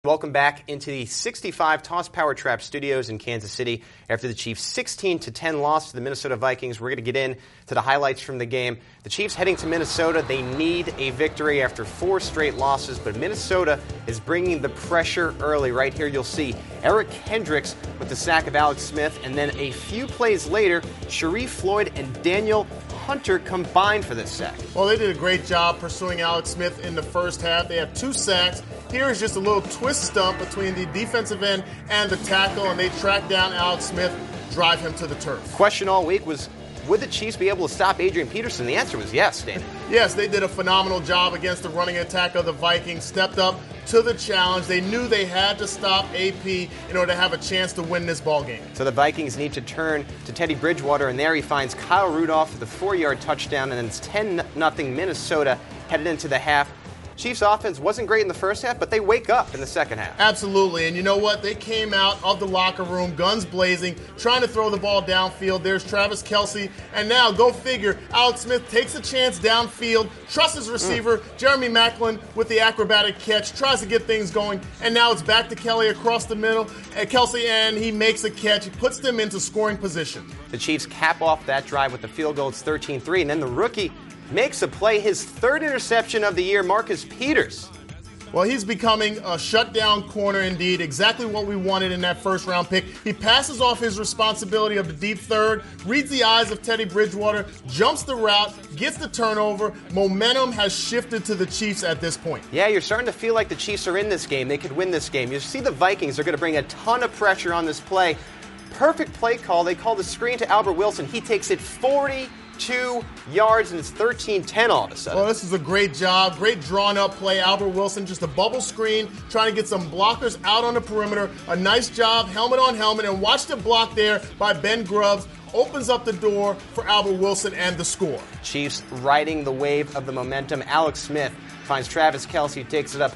Welcome back into the 65 Toss Power Trap Studios in Kansas City. After the Chiefs' 16-10 loss to the Minnesota Vikings, we're going to get into the highlights from the game. The Chiefs heading to Minnesota, they need a victory after 4 straight losses, but Minnesota is bringing the pressure early. Right here you'll see Eric Kendricks with the sack of Alex Smith, and then a few plays later, Sharrif Floyd and Daniel Hunter combined for this sack. Well, they did a great job pursuing Alex Smith in the first half. They had 2 sacks. Here is just a little twist stump between the defensive end and the tackle, and they track down Alex Smith, drive him to the turf. Question all week was, would the Chiefs be able to stop Adrian Peterson? The answer was yes, Dana. Yes, they did a phenomenal job against the running attack of the Vikings, stepped up to the challenge. They knew they had to stop AP in order to have a chance to win this ball game. So the Vikings need to turn to Teddy Bridgewater, and there he finds Kyle Rudolph with a 4-yard touchdown, and then it's 10-0 Minnesota headed into the half. Chiefs offense wasn't great in the first half, but they wake up in the second half. Absolutely, and you know what? They came out of the locker room, guns blazing, trying to throw the ball downfield. There's Travis Kelce, and now, go figure, Alex Smith takes a chance downfield, trusts his receiver, Jeremy Maclin with the acrobatic catch, tries to get things going, and now it's back to Kelly across the middle, and Kelce, and he makes a catch. He puts them into scoring position. The Chiefs cap off that drive with the field goal. It's 13-3, and then the rookie makes a play, his 3rd interception of the year, Marcus Peters. Well, he's becoming a shutdown corner indeed, exactly what we wanted in that first-round pick. He passes off his responsibility of the deep third, reads the eyes of Teddy Bridgewater, jumps the route, gets the turnover. Momentum has shifted to the Chiefs at this point. Yeah, you're starting to feel like the Chiefs are in this game. They could win this game. You see the Vikings are going to bring a ton of pressure on this play. Perfect play call. They call the screen to Albert Wilson. He takes it 42 yards, and it's 13-10 all of a sudden. Well, this is a great job, great drawn-up play. Albert Wilson, just a bubble screen, trying to get some blockers out on the perimeter. A nice job, helmet on helmet, and watch the block there by Ben Grubbs. Opens up the door for Albert Wilson and the score. Chiefs riding the wave of the momentum. Alex Smith finds Travis Kelce, takes it up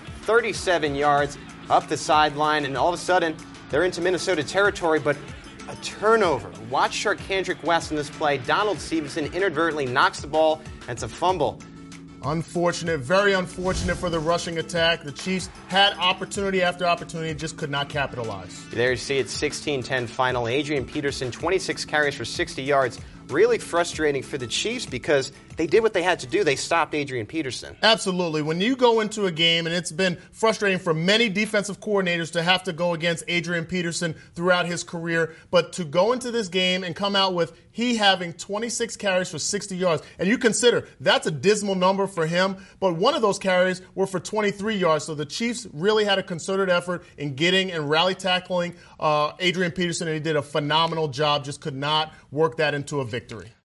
37 yards up the sideline, and all of a sudden, they're into Minnesota territory, but a turnover. Watch Charcandrick West in this play. Donald Stevenson inadvertently knocks the ball, and it's a fumble. Unfortunate, very unfortunate for the rushing attack. The Chiefs had opportunity after opportunity, just could not capitalize. There you see it's 16-10 final. Adrian Peterson, 26 carries for 60 yards. Really frustrating for the Chiefs because they did what they had to do. They stopped Adrian Peterson. Absolutely. When you go into a game, and it's been frustrating for many defensive coordinators to have to go against Adrian Peterson throughout his career, but to go into this game and come out with he having 26 carries for 60 yards, and you consider that's a dismal number for him, but one of those carries were for 23 yards, so the Chiefs really had a concerted effort in getting and rally tackling Adrian Peterson, and he did a phenomenal job, just could not work that into a victory.